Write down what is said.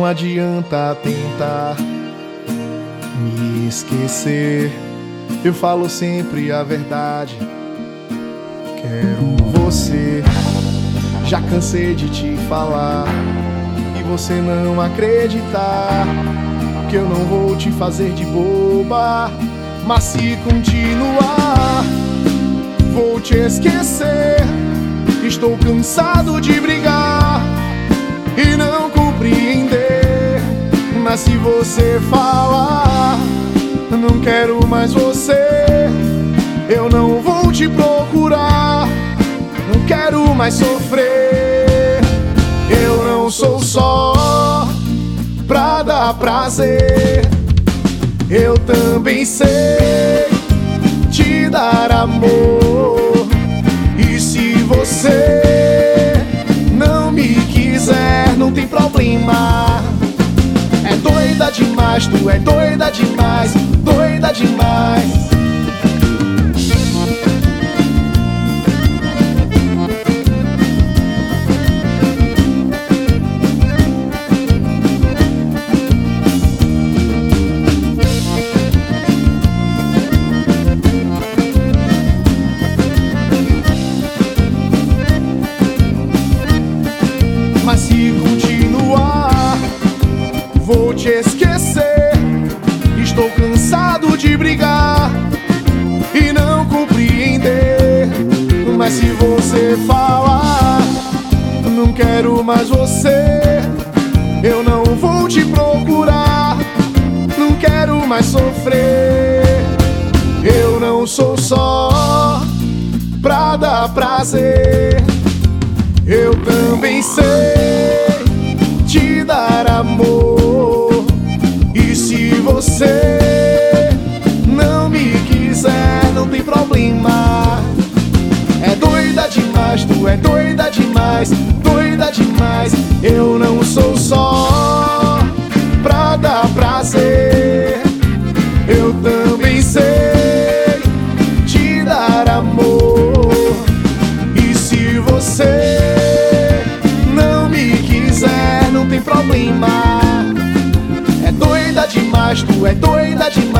não adianta tentar me esquecer. Eu falo sempre a verdade. Quero você. Já cansei de te falar e você não acreditar que eu não vou te fazer de boba. Mas se continuar, vou te esquecer. Estou cansado de brigar e não compreender. Mas se você falar, não quero mais você, eu não vou te procurar. Não quero mais sofrer. Eu não sou só pra dar prazer, eu também sei te dar amor. E se você não me quiser, não tem problema. É doida demais, tu é doida demais, doida demais. Mas se continuar, vou te esquecer. Estou cansado de brigar e não compreender. Mas se você falar, não quero mais você, eu não vou te procurar. Não quero mais sofrer. Eu não sou só pra dar prazer, eu também sei te dar amor. E se você não me quiser, não tem problema. É doida demais, tu é doida demais, doida demais. Eu não sou só pra dar prazer, eu também sei te dar amor. E se você não me quiser, não tem problema. É doida demais, tu é doida demais.